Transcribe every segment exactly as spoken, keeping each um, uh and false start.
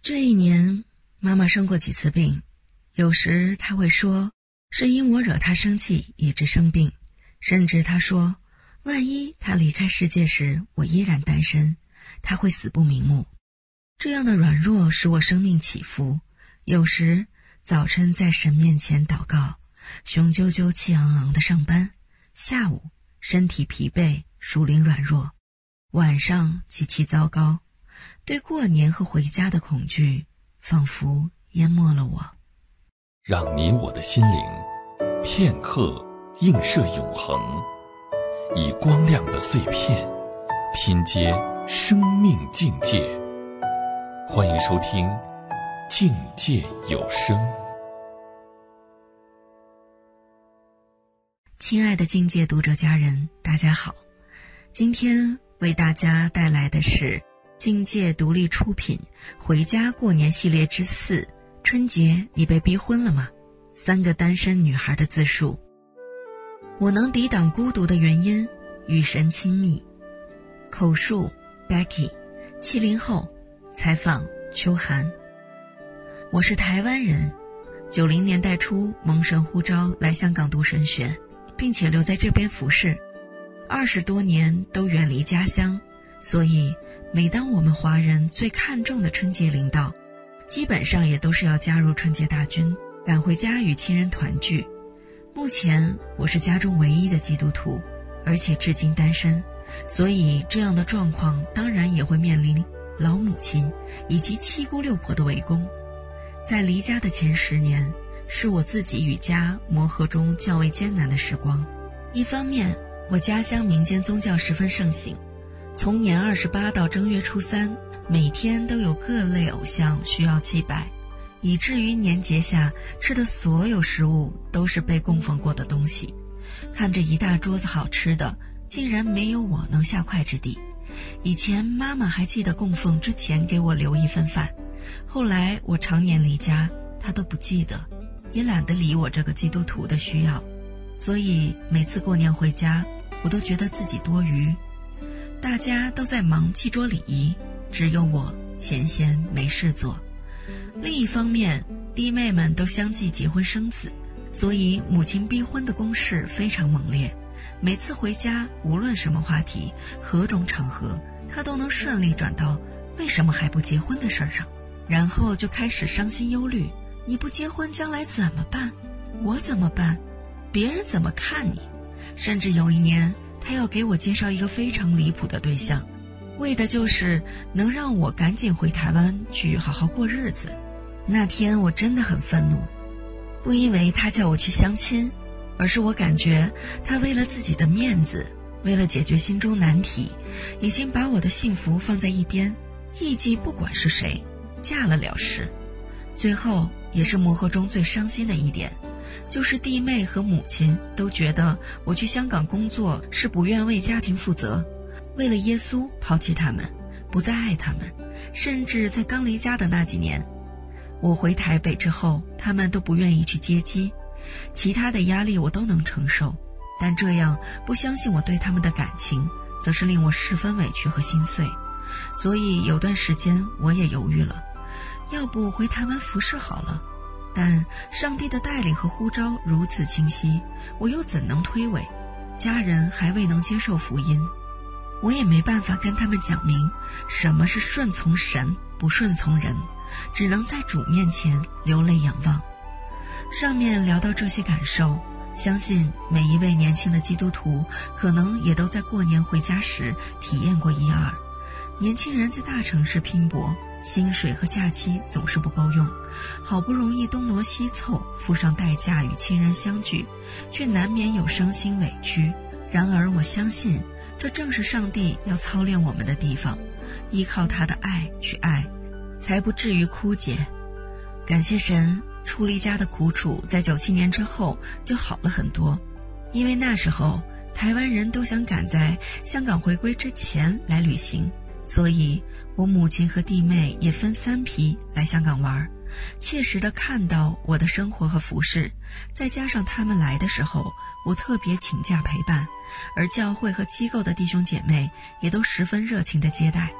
这一年，妈妈生过几次病，有时她会说是因我惹她生气以致生病，甚至她说万一她离开世界时我依然单身，她会死不瞑目。这样的软弱使我生命起伏，有时早晨在神面前祷告，雄赳赳气昂昂地上班，下午身体疲惫，属灵软弱，晚上极其糟糕，对过年和回家的恐惧仿佛淹没了我。 让你我的心灵片刻映射永恒，以光亮的碎片拼接生命境界。欢迎收听境界有声。 亲爱的境界读者家人，大家好，今天为大家带来的是境界独立出品回家过年系列之四，春节你被逼婚了吗？三个单身女孩的自述。我能抵挡孤独的原因，与神亲密。口述 Becky， 七零后，采访秋寒。我是台湾人，九零年代初蒙神呼召来香港读神学，并且留在这边服侍，二十多年都远离家乡，所以每当我们华人最看重的春节临到，基本上也都是要加入春节大军，赶回家与亲人团聚。目前我是家中唯一的基督徒，而且至今单身，所以这样的状况当然也会面临老母亲以及七姑六婆的围攻。在离家的前十年，是我自己与家磨合中较为艰难的时光。一方面，我家乡民间宗教十分盛行，从年二十八到正月初三，每天都有各类偶像需要祭拜，以至于年节下吃的所有食物都是被供奉过的东西。看着一大桌子好吃的，竟然没有我能下筷之地。以前妈妈还记得供奉之前给我留一份饭，后来我常年离家，她都不记得，也懒得理我这个基督徒的需要。所以每次过年回家，我都觉得自己多余。大家都在忙祭桌礼仪，只有我闲闲没事做。另一方面，弟妹们都相继结婚生子，所以母亲逼婚的攻势非常猛烈。每次回家，无论什么话题，何种场合，她都能顺利转到为什么还不结婚的事儿上，然后就开始伤心忧虑，你不结婚将来怎么办？我怎么办？别人怎么看你？甚至有一年，她要给我介绍一个非常离谱的对象，为的就是能让我赶紧回台湾去好好过日子。那天我真的很愤怒，不因为他叫我去相亲，而是我感觉他为了自己的面子，为了解决心中难题，已经把我的幸福放在一边，艺伎不管是谁，嫁了了事。最后也是磨合中最伤心的一点，就是弟妹和母亲都觉得我去香港工作是不愿为家庭负责，为了耶稣抛弃他们，不再爱他们。甚至在刚离家的那几年，我回台北之后，他们都不愿意去接机。其他的压力我都能承受，但这样不相信我对他们的感情，则是令我十分委屈和心碎。所以有段时间我也犹豫了，要不回台湾服侍好了。但上帝的带领和呼召如此清晰，我又怎能推诿？家人还未能接受福音，我也没办法跟他们讲明什么是顺从神，不顺从人，只能在主面前流泪仰望。上面聊到这些感受，相信每一位年轻的基督徒可能也都在过年回家时体验过一二。年轻人在大城市拼搏，薪水和假期总是不够用，好不容易东挪西凑，付上代价与亲人相聚，却难免有伤心委屈。然而我相信，这正是上帝要操练我们的地方，依靠他的爱去爱，才不至于枯竭。感谢神，出离家的苦楚在九七年之后就好了很多，因为那时候台湾人都想赶在香港回归之前来旅行，所以我母亲和弟妹也分三批来香港玩，切实地看到我的生活和服饰。再加上他们来的时候，我特别请假陪伴，而教会和机构的弟兄姐妹也都十分热情地接待。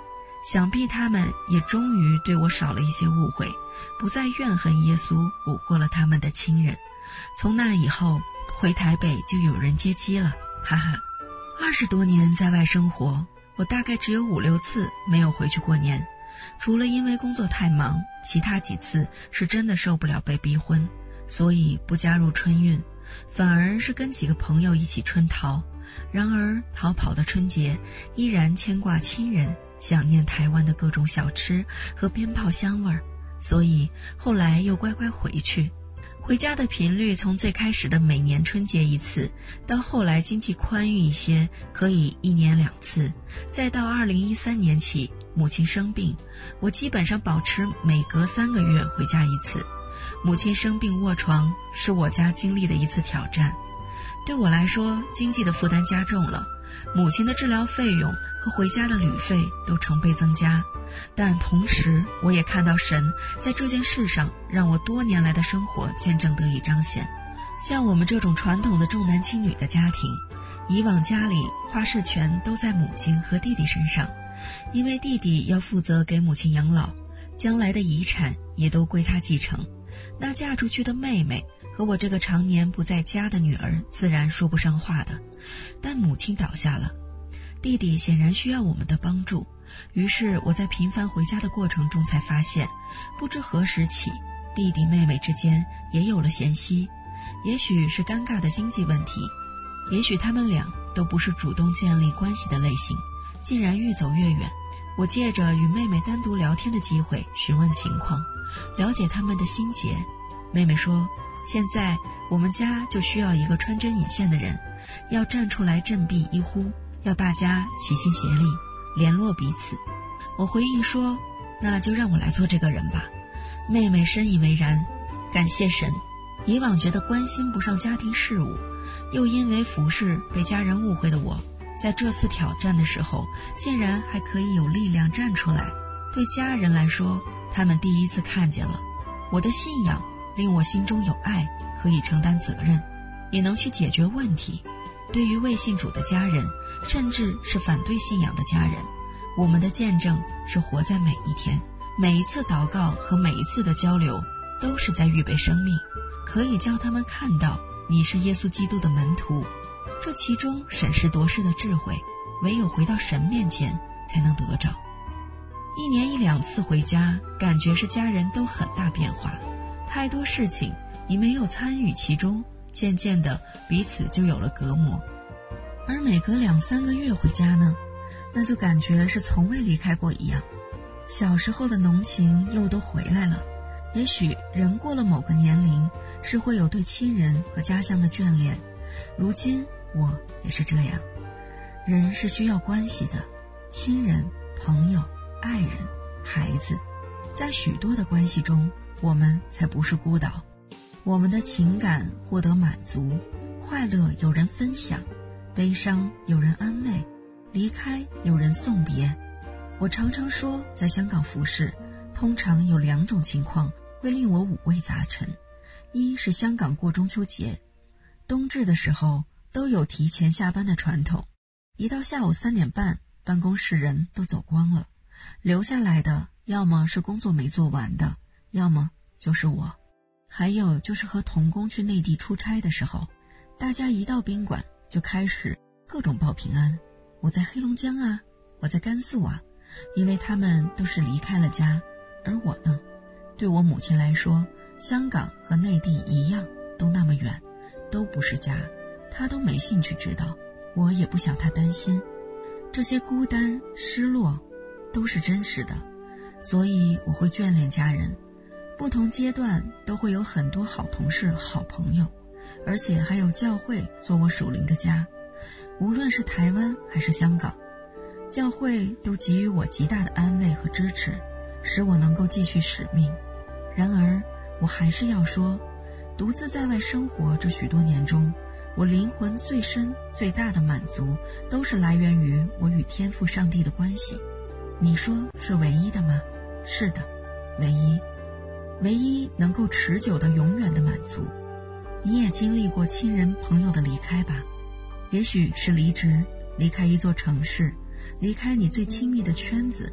想必他们也终于对我少了一些误会，不再怨恨耶稣蛊惑了他们的亲人。从那以后，回台北就有人接机了，哈哈。二十多年在外生活，我大概只有五六次没有回去过年，除了因为工作太忙，其他几次是真的受不了被逼婚，所以不加入春运，反而是跟几个朋友一起春逃。然而逃跑的春节依然牵挂亲人，想念台湾的各种小吃和鞭炮香味儿，所以后来又乖乖回去。回家的频率从最开始的每年春节一次，到后来经济宽裕一些可以一年两次，再到二零一三年起母亲生病，我基本上保持每隔三个月回家一次。母亲生病卧床是我家经历的一次挑战，对我来说经济的负担加重了，母亲的治疗费用和回家的旅费都成倍增加，但同时我也看到神在这件事上让我多年来的生活见证得以彰显。像我们这种传统的重男轻女的家庭，以往家里话事权都在母亲和弟弟身上，因为弟弟要负责给母亲养老，将来的遗产也都归他继承。那嫁出去的妹妹和我这个常年不在家的女儿自然说不上话的，但母亲倒下了，弟弟显然需要我们的帮助，于是我在频繁回家的过程中才发现，不知何时起，弟弟妹妹之间也有了嫌隙。也许是尴尬的经济问题，也许他们俩都不是主动建立关系的类型，竟然愈走越远。我借着与妹妹单独聊天的机会询问情况，了解他们的心结。妹妹说，现在我们家就需要一个穿针引线的人，要站出来振臂一呼，要大家齐心协力联络彼此。我回应说，那就让我来做这个人吧。妹妹深以为然，感谢神，以往觉得关心不上家庭事务，又因为服侍被家人误会的我，在这次挑战的时候竟然还可以有力量站出来。对家人来说，他们第一次看见了我的信仰，令我心中有爱，可以承担责任，也能去解决问题。对于未信主的家人，甚至是反对信仰的家人，我们的见证是活在每一天，每一次祷告和每一次的交流都是在预备生命，可以叫他们看到你是耶稣基督的门徒。这其中审时度势的智慧，唯有回到神面前才能得着。一年一两次回家，感觉是家人都很大变化，太多事情你没有参与其中，渐渐的彼此就有了隔膜。而每隔两三个月回家呢，那就感觉是从未离开过一样，小时候的浓情又都回来了。也许人过了某个年龄，是会有对亲人和家乡的眷恋，如今我也是这样。人是需要关系的，亲人、朋友、爱人、孩子，在许多的关系中，我们才不是孤岛。我们的情感获得满足，快乐有人分享，悲伤有人安慰，离开有人送别。我常常说，在香港服侍，通常有两种情况会令我五味杂陈。一是香港过中秋节，冬至的时候都有提前下班的传统，一到下午三点半，办公室人都走光了，留下来的要么是工作没做完的，要么就是我。还有就是和同工去内地出差的时候，大家一到宾馆就开始各种报平安，我在黑龙江啊，我在甘肃啊，因为他们都是离开了家。而我呢，对我母亲来说，香港和内地一样，都那么远，都不是家，她都没兴趣知道，我也不想她担心。这些孤单、失落都是真实的，所以我会眷恋家人。不同阶段都会有很多好同事、好朋友，而且还有教会做我属灵的家。无论是台湾还是香港，教会都给予我极大的安慰和支持，使我能够继续使命。然而我还是要说，独自在外生活这许多年中，我灵魂最深最大的满足都是来源于我与天父上帝的关系。你说是唯一的吗？是的，唯一，唯一能够持久的永远的满足。你也经历过亲人朋友的离开吧，也许是离职，离开一座城市，离开你最亲密的圈子，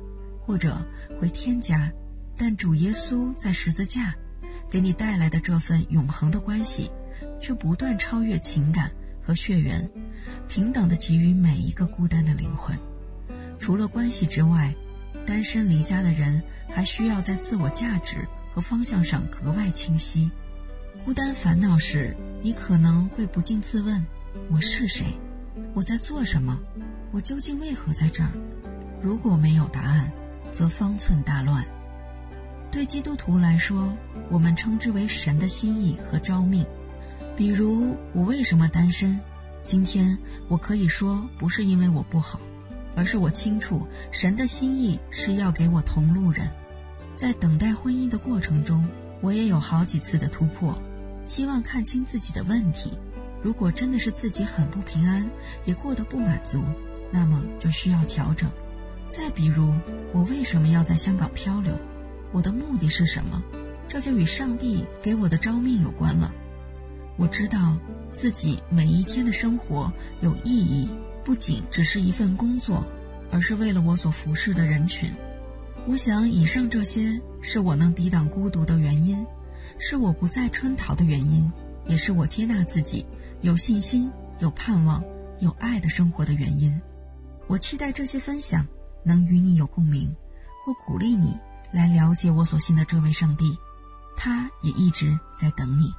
或者回天家，但主耶稣在十字架给你带来的这份永恒的关系，却不断超越情感和血缘，平等地给予每一个孤单的灵魂。除了关系之外，单身离家的人还需要在自我价值和方向上格外清晰。孤单烦恼时，你可能会不禁自问，我是谁？我在做什么？我究竟为何在这儿？如果没有答案，则方寸大乱。对基督徒来说，我们称之为神的心意和召命。比如，我为什么单身？今天我可以说，不是因为我不好，而是我清楚神的心意是要给我同路人。在等待婚姻的过程中，我也有好几次的突破，希望看清自己的问题。如果真的是自己很不平安，也过得不满足，那么就需要调整。再比如，我为什么要在香港漂流？我的目的是什么？这就与上帝给我的召命有关了。我知道自己每一天的生活有意义，不仅只是一份工作，而是为了我所服侍的人群。我想以上这些是我能抵挡孤独的原因，是我不再春逃的原因，也是我接纳自己有信心、有盼望、有爱的生活的原因。我期待这些分享能与你有共鸣，或鼓励你来了解我所信的这位上帝，他也一直在等你。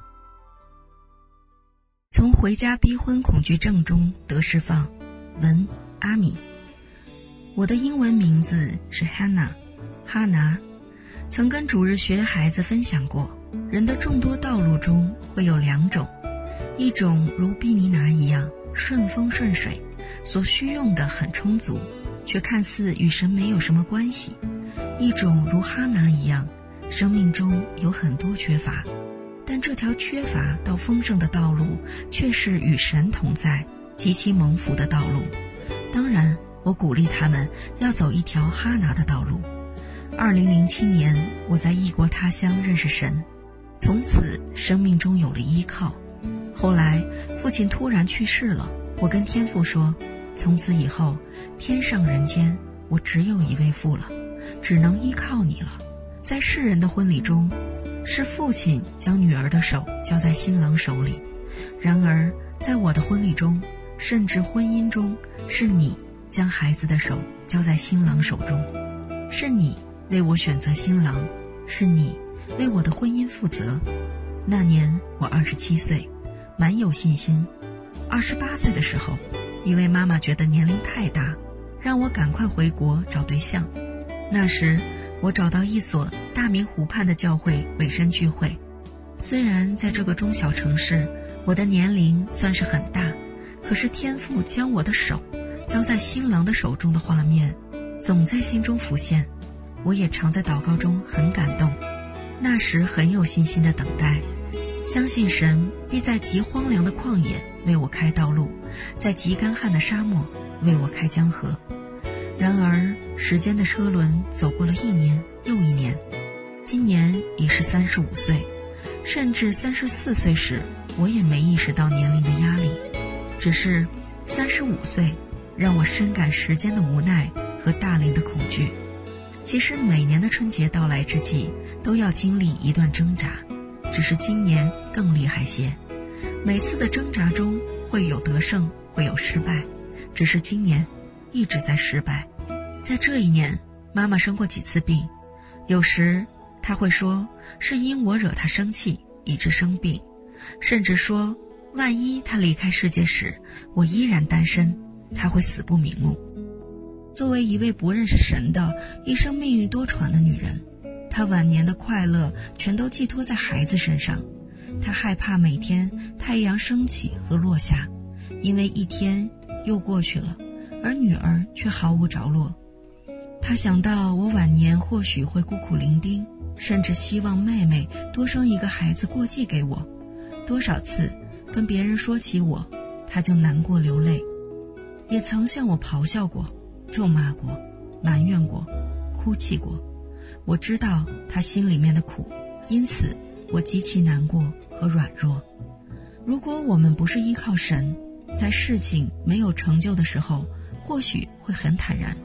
从回家逼婚恐惧症中得释放，文阿米。我的英文名字是 Hannah， 哈拿。曾跟主日学孩子分享过，人的众多道路中会有两种，一种如毕尼拿一样顺风顺水，所需用的很充足，却看似与神没有什么关系；一种如哈拿一样，生命中有很多缺乏，但这条缺乏到丰盛的道路却是与神同在、极其蒙福的道路。当然，我鼓励他们要走一条哈拿的道路。二零零七年，我在异国他乡认识神，从此生命中有了依靠。后来父亲突然去世了，我跟天父说，从此以后天上人间我只有一位父了，只能依靠你了。在世人的婚礼中，是父亲将女儿的手交在新郎手里，然而在我的婚礼中，甚至婚姻中，是你将孩子的手交在新郎手中，是你为我选择新郎，是你为我的婚姻负责。那年我二十七岁，蛮有信心。二十八岁的时候，一位妈妈觉得年龄太大，让我赶快回国找对象。那时我找到一所大明湖畔的教会委身聚会。虽然在这个中小城市，我的年龄算是很大，可是天父将我的手交在新郎的手中的画面总在心中浮现。我也常在祷告中很感动。那时很有信心的等待，相信神必在极荒凉的旷野为我开道路，在极干旱的沙漠为我开江河。然而时间的车轮走过了一年又一年，今年已是三十五岁，甚至三十四岁时，我也没意识到年龄的压力，只是三十五岁让我深感时间的无奈和大龄的恐惧。其实每年的春节到来之际，都要经历一段挣扎，只是今年更厉害些。每次的挣扎中会有得胜，会有失败，只是今年一直在失败。在这一年，妈妈生过几次病，有时她会说是因我惹她生气以致生病，甚至说万一她离开世界时我依然单身，她会死不瞑目。作为一位不认识神的一生命运多舛的女人，她晚年的快乐全都寄托在孩子身上。她害怕每天太阳升起和落下，因为一天又过去了，而女儿却毫无着落。她想到我晚年或许会孤苦伶仃，甚至希望妹妹多生一个孩子过继给我。多少次跟别人说起我，她就难过流泪，也曾向我咆哮过，咒骂过，埋怨过，哭泣过。我知道他心里面的苦，因此我极其难过和软弱。如果我们不是依靠神，在事情没有成就的时候，或许会很坦然，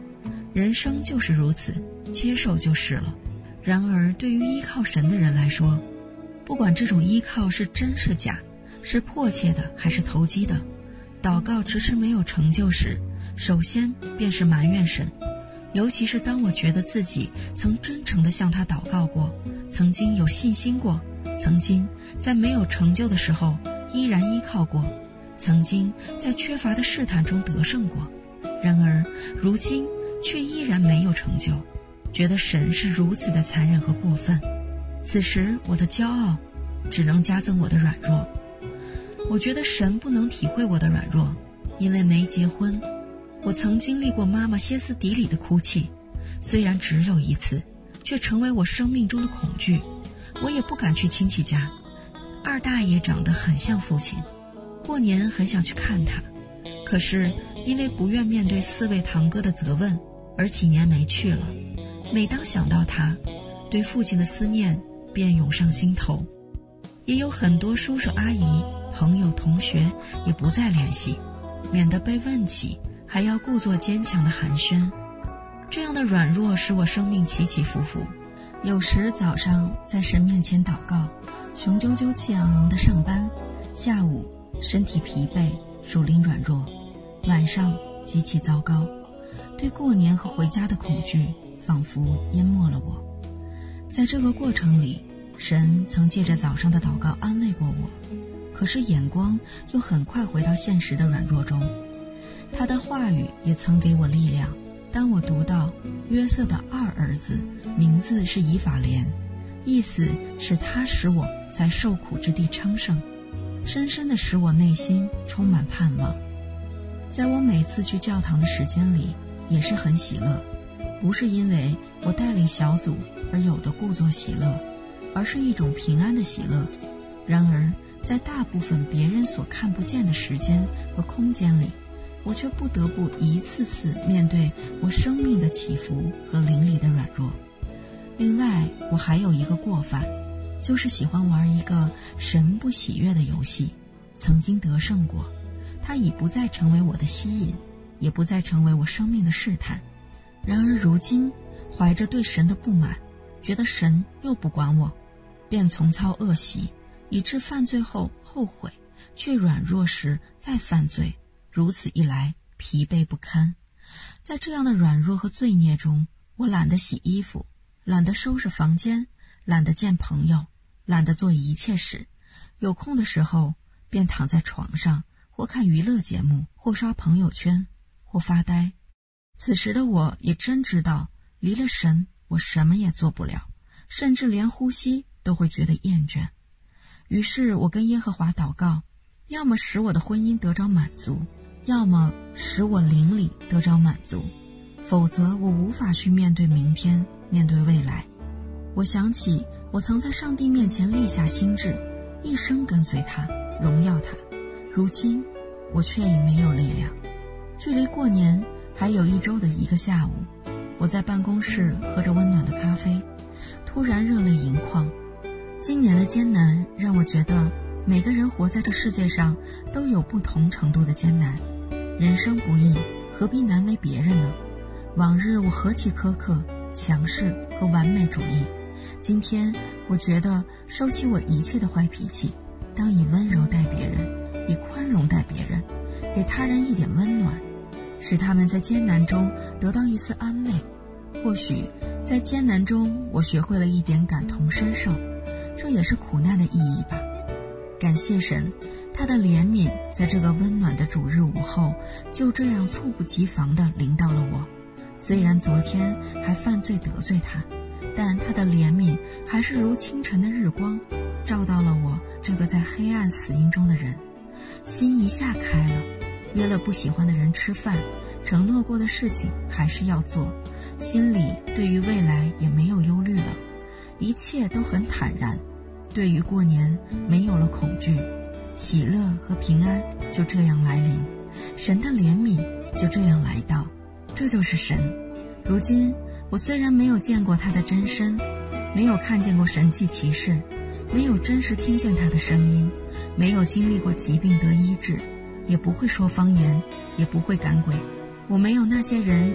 人生就是如此，接受就是了。然而对于依靠神的人来说，不管这种依靠是真是假，是迫切的还是投机的，祷告迟迟没有成就时，首先便是埋怨神。尤其是当我觉得自己曾真诚地向他祷告过，曾经有信心过，曾经在没有成就的时候依然依靠过，曾经在缺乏的试探中得胜过，然而如今却依然没有成就，觉得神是如此的残忍和过分。此时我的骄傲只能加增我的软弱。我觉得神不能体会我的软弱，因为没结婚，我曾经历过妈妈歇斯底里的哭泣，虽然只有一次，却成为我生命中的恐惧。我也不敢去亲戚家，二大爷长得很像父亲，过年很想去看他，可是因为不愿面对四位堂哥的责问，而几年没去了。每当想到他，对父亲的思念便涌上心头。也有很多叔叔阿姨、朋友同学也不再联系，免得被问起还要故作坚强的寒暄。这样的软弱使我生命起起伏伏。有时早上在神面前祷告，雄赳赳气昂昂地上班，下午身体疲惫，属灵软弱，晚上极其糟糕。对过年和回家的恐惧仿佛淹没了我。在这个过程里，神曾借着早上的祷告安慰过我，可是眼光又很快回到现实的软弱中。他的话语也曾给我力量。当我读到约瑟的二儿子名字是以法莲，意思是他使我在受苦之地昌盛，深深地使我内心充满盼望。在我每次去教堂的时间里也是很喜乐，不是因为我带领小组而有的故作喜乐，而是一种平安的喜乐。然而在大部分别人所看不见的时间和空间里，我却不得不一次次面对我生命的起伏和灵里的软弱。另外，我还有一个过犯，就是喜欢玩一个神不喜悦的游戏。曾经得胜过，它已不再成为我的吸引，也不再成为我生命的试探。然而如今，怀着对神的不满，觉得神又不管我，便从操恶习，以致犯罪后后悔，却软弱时再犯罪。如此一来，疲惫不堪。在这样的软弱和罪孽中，我懒得洗衣服，懒得收拾房间，懒得见朋友，懒得做一切事。有空的时候，便躺在床上，或看娱乐节目，或刷朋友圈，或发呆。此时的我也真知道，离了神，我什么也做不了，甚至连呼吸都会觉得厌倦。于是我跟耶和华祷告，要么使我的婚姻得着满足，要么使我灵里得着满足，否则我无法去面对明天，面对未来。我想起我曾在上帝面前立下心志，一生跟随他，荣耀他。如今我却已没有力量。距离过年还有一周的一个下午，我在办公室喝着温暖的咖啡，突然热泪盈眶。今年的艰难让我觉得每个人活在这世界上都有不同程度的艰难，人生不易，何必难为别人呢？往日我何其苛刻、强势和完美主义，今天我觉得收起我一切的坏脾气，当以温柔待别人，以宽容待别人，给他人一点温暖，使他们在艰难中得到一丝安慰。或许在艰难中我学会了一点感同身受，这也是苦难的意义吧。感谢神，他的怜悯在这个温暖的主日午后就这样猝不及防地临到了我。虽然昨天还犯罪得罪他，但他的怜悯还是如清晨的日光，照到了我这个在黑暗死荫中的人。心一下开了，约了不喜欢的人吃饭，承诺过的事情还是要做，心里对于未来也没有忧虑了，一切都很坦然。对于过年没有了恐惧，喜乐和平安就这样来临，神的怜悯就这样来到。这就是神。如今我虽然没有见过他的真身，没有看见过神迹奇事，没有真实听见他的声音，没有经历过疾病得医治，也不会说方言，也不会赶鬼。我没有那些人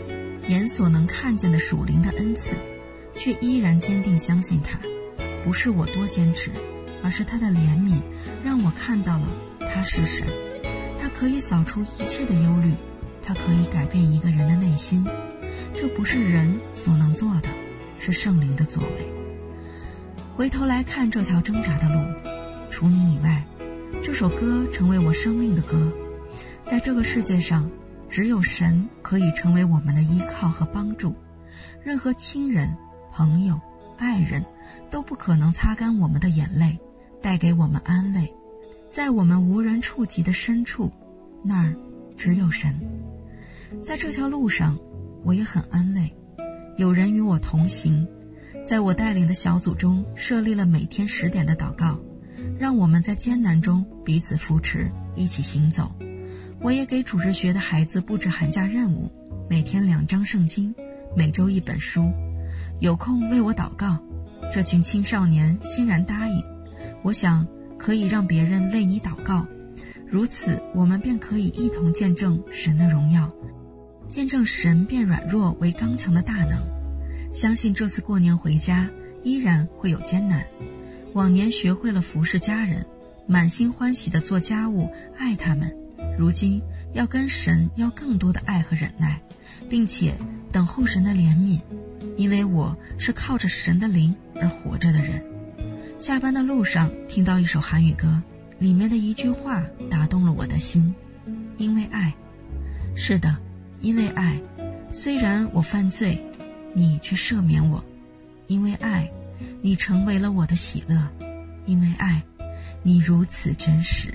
眼所能看见的属灵的恩赐，却依然坚定相信他。不是我多坚持，而是他的怜悯让我看到了他是神，他可以扫除一切的忧虑，他可以改变一个人的内心。这不是人所能做的，是圣灵的作为。回头来看这条挣扎的路，除你以外，这首歌成为我生命的歌。在这个世界上，只有神可以成为我们的依靠和帮助，任何亲人、朋友、爱人都不可能擦干我们的眼泪，带给我们安慰。在我们无人触及的深处，那儿只有神。在这条路上，我也很安慰，有人与我同行。在我带领的小组中设立了每天十点的祷告，让我们在艰难中彼此扶持，一起行走。我也给主日学的孩子布置寒假任务，每天两章圣经，每周一本书。有空为我祷告，这群青少年欣然答应。我想可以让别人为你祷告，如此我们便可以一同见证神的荣耀，见证神变软弱为刚强的大能。相信这次过年回家依然会有艰难，往年学会了服侍家人，满心欢喜地做家务，爱他们，如今要跟神要更多的爱和忍耐，并且等候神的怜悯，因为我是靠着神的灵而活着的人。下班的路上听到一首韩语歌，里面的一句话打动了我的心，因为爱。是的，因为爱，虽然我犯罪，你却赦免我。因为爱，你成为了我的喜乐。因为爱，你如此真实。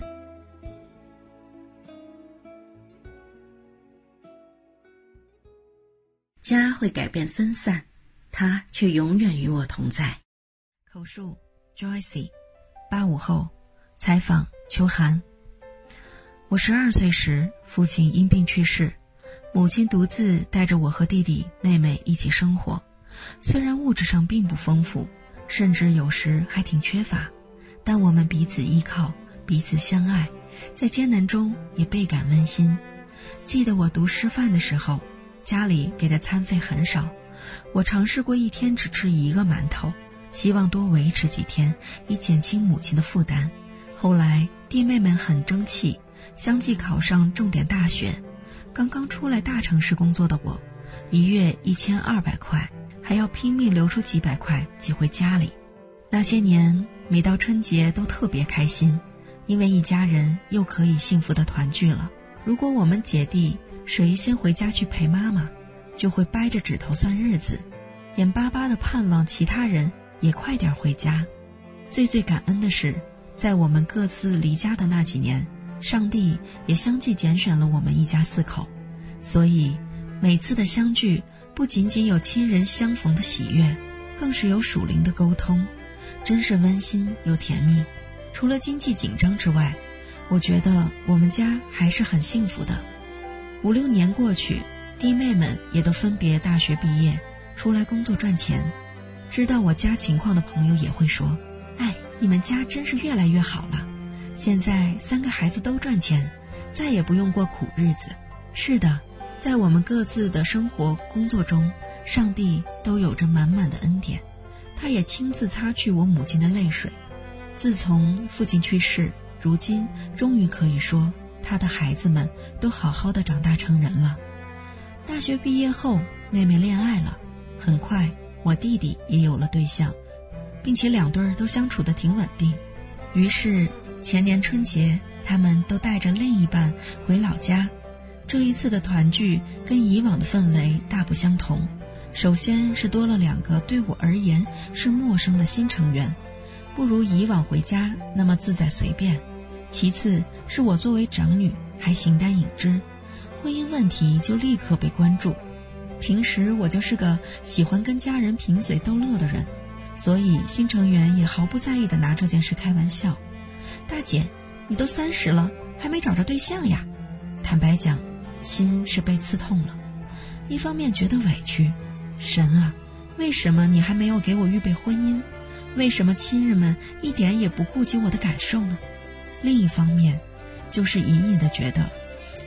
家会改变分散，他却永远与我同在。口述 Joyce， 八五后，采访秋寒。我十二岁时，父亲因病去世，母亲独自带着我和弟弟妹妹一起生活。虽然物质上并不丰富，甚至有时还挺缺乏，但我们彼此依靠，彼此相爱，在艰难中也倍感温馨。记得我读师范的时候，家里给的餐费很少，我尝试过一天只吃一个馒头，希望多维持几天，以减轻母亲的负担。后来弟妹们很争气，相继考上重点大学。刚刚出来大城市工作的我，一月一千二百块，还要拼命留出几百块寄回家里。那些年每到春节都特别开心，因为一家人又可以幸福的团聚了。如果我们姐弟谁先回家去陪妈妈，就会掰着指头算日子，眼巴巴地盼望其他人也快点回家。最最感恩的是，在我们各自离家的那几年，上帝也相继拣选了我们一家四口，所以每次的相聚不仅仅有亲人相逢的喜悦，更是有属灵的沟通，真是温馨又甜蜜。除了经济紧张之外，我觉得我们家还是很幸福的。五六年过去，弟妹们也都分别大学毕业，出来工作赚钱。知道我家情况的朋友也会说，哎，你们家真是越来越好了，现在三个孩子都赚钱，再也不用过苦日子。是的，在我们各自的生活工作中，上帝都有着满满的恩典，他也亲自擦去我母亲的泪水。自从父亲去世，如今终于可以说他的孩子们都好好的长大成人了。大学毕业后，妹妹恋爱了，很快我弟弟也有了对象，并且两对儿都相处得挺稳定。于是前年春节，他们都带着另一半回老家。这一次的团聚跟以往的氛围大不相同，首先是多了两个对我而言是陌生的新成员，不如以往回家那么自在随便。其次是我作为长女还形单影只，婚姻问题就立刻被关注。平时我就是个喜欢跟家人贫嘴逗乐的人，所以新成员也毫不在意地拿这件事开玩笑。大姐，你都三十了，还没找着对象呀？坦白讲，心是被刺痛了。一方面觉得委屈，神啊，为什么你还没有给我预备婚姻？为什么亲人们一点也不顾及我的感受呢？另一方面，就是隐隐地觉得，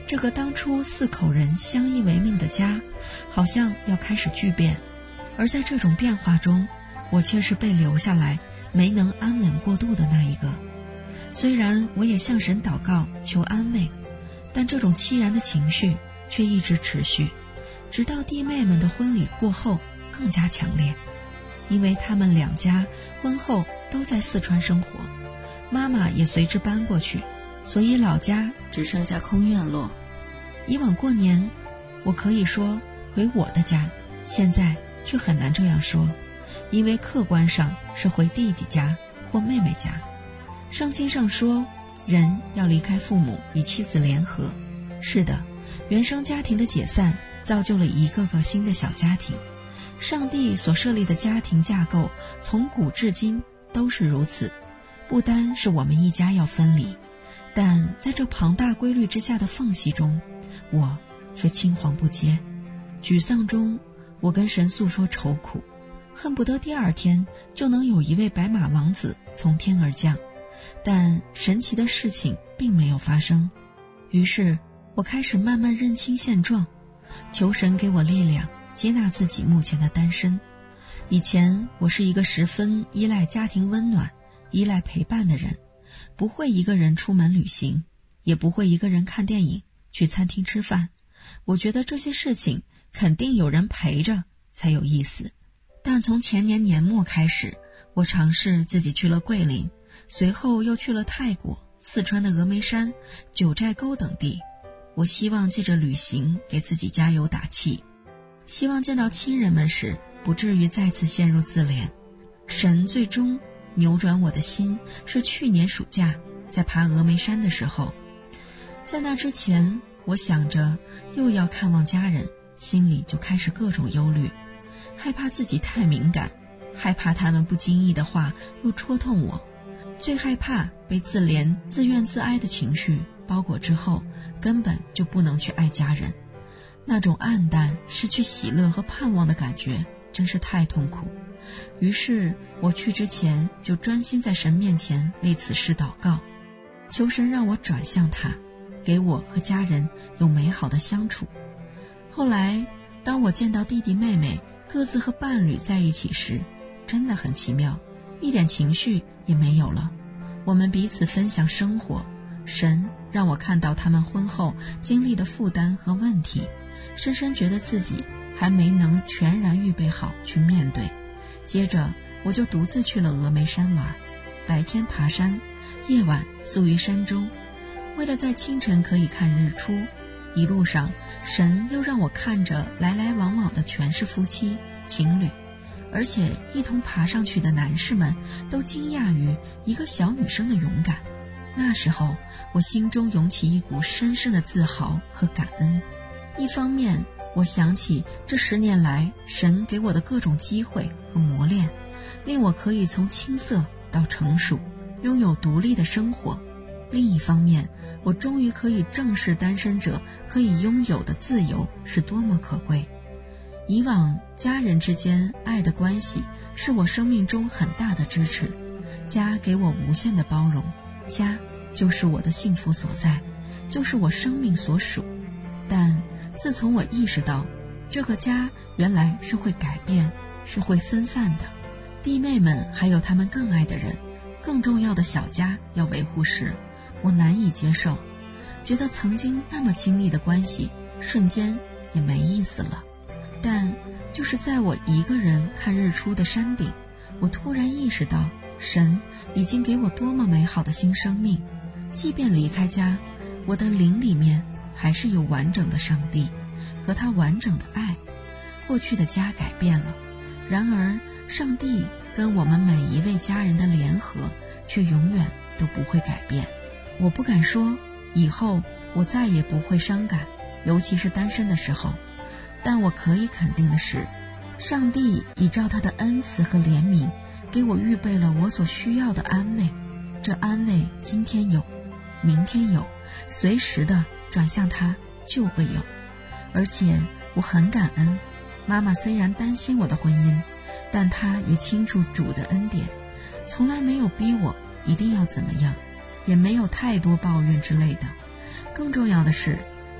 这个当初四口人相依为命的家，好像要开始巨变。而在这种变化中，我却是被留下来没能安稳过渡的那一个。虽然我也向神祷告求安慰，但这种凄然的情绪却一直持续，直到弟妹们的婚礼过后更加强烈。因为他们两家婚后都在四川生活，妈妈也随之搬过去，所以老家只剩下空院落。以往过年我可以说回我的家，现在却很难这样说，因为客观上是回弟弟家或妹妹家。圣经上说，人要离开父母与妻子联合。是的，原生家庭的解散造就了一个个新的小家庭。上帝所设立的家庭架构从古至今都是如此，不单是我们一家要分离，但在这庞大规律之下的缝隙中，我却青黄不接。沮丧中，我跟神诉说愁苦，恨不得第二天就能有一位白马王子从天而降，但神奇的事情并没有发生。于是我开始慢慢认清现状，求神给我力量，接纳自己目前的单身。以前我是一个十分依赖家庭温暖、依赖陪伴的人，不会一个人出门旅行，也不会一个人看电影、去餐厅吃饭。我觉得这些事情肯定有人陪着才有意思。但从前年年末开始，我尝试自己去了桂林，随后又去了泰国、四川的峨眉山、九寨沟等地。我希望借着旅行给自己加油打气，希望见到亲人们时不至于再次陷入自怜。神最终扭转我的心是去年暑假在爬峨眉山的时候。在那之前，我想着又要看望家人，心里就开始各种忧虑，害怕自己太敏感，害怕他们不经意的话又戳痛我，最害怕被自怜、自怨自哀的情绪包裹之后，根本就不能去爱家人。那种暗淡、失去喜乐和盼望的感觉真是太痛苦。于是我去之前就专心在神面前为此事祷告，求神让我转向他，给我和家人有美好的相处。后来当我见到弟弟妹妹各自和伴侣在一起时，真的很奇妙，一点情绪也没有了。我们彼此分享生活，神让我看到他们婚后经历的负担和问题，深深觉得自己还没能全然预备好去面对。接着我就独自去了峨眉山玩，白天爬山，夜晚宿于山中，为了在清晨可以看日出。一路上神又让我看着来来往往的全是夫妻情侣，而且一同爬上去的男士们都惊讶于一个小女生的勇敢。那时候我心中涌起一股深深的自豪和感恩。一方面我想起这十年来神给我的各种机会和磨练，令我可以从青涩到成熟，拥有独立的生活。另一方面，我终于可以正视单身者可以拥有的自由是多么可贵。以往家人之间爱的关系是我生命中很大的支持，家给我无限的包容，家就是我的幸福所在，就是我生命所属。但自从我意识到这个家原来是会改变，是会分散的，弟妹们还有他们更爱的人，更重要的小家要维护时，我难以接受，觉得曾经那么亲密的关系瞬间也没意思了。但就是在我一个人看日出的山顶，我突然意识到神已经给我多么美好的新生命。即便离开家，我的灵里面还是有完整的上帝和他完整的爱。过去的家改变了，然而上帝跟我们每一位家人的联合却永远都不会改变。我不敢说以后我再也不会伤感，尤其是单身的时候，但我可以肯定的是，上帝已照他的恩慈和怜悯给我预备了我所需要的安慰。这安慰今天有，明天有，随时的转向他就会有。而且我很感恩，妈妈虽然担心我的婚姻，但她也清楚主的恩典，从来没有逼我一定要怎么样，也没有太多抱怨之类的。更重要的是，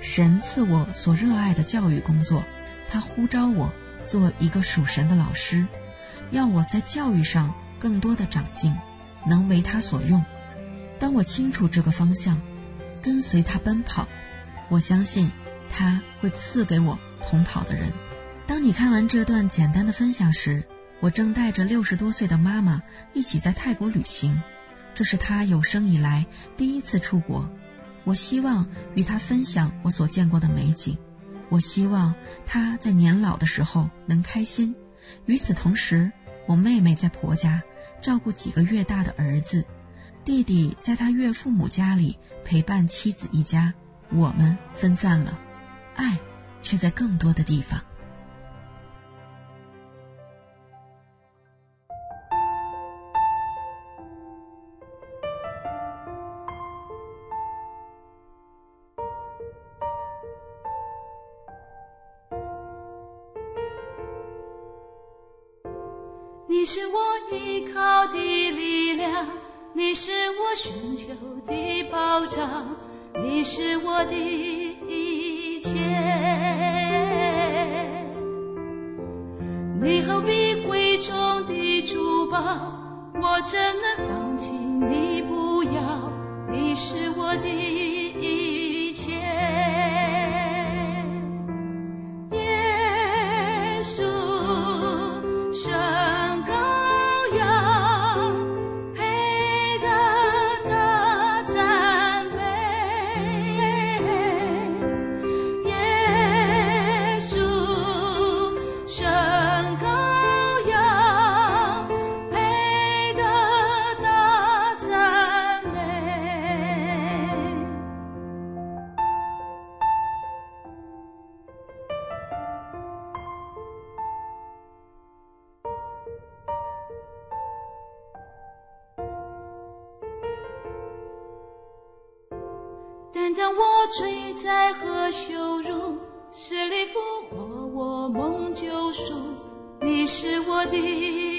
神赐我所热爱的教育工作，他呼召我做一个属神的老师，要我在教育上更多的长进，能为他所用。当我清楚这个方向，跟随他奔跑，我相信他会赐给我同跑的人。当你看完这段简单的分享时，我正带着六十多岁的妈妈一起在泰国旅行，这是她有生以来第一次出国。我希望与她分享我所见过的美景，我希望她在年老的时候能开心。与此同时，我妹妹在婆家照顾几个月大的儿子，弟弟在他岳父母家里陪伴妻子一家，我们分散了，爱却在更多的地方。 你是我依靠的力量，你是我寻求的保障，你是我的一切。你好比贵重的珠宝，我怎能放弃你不要，你是我的一切。耶稣圣但当我罪灾和羞辱，死里复活，我蒙救赎，你是我的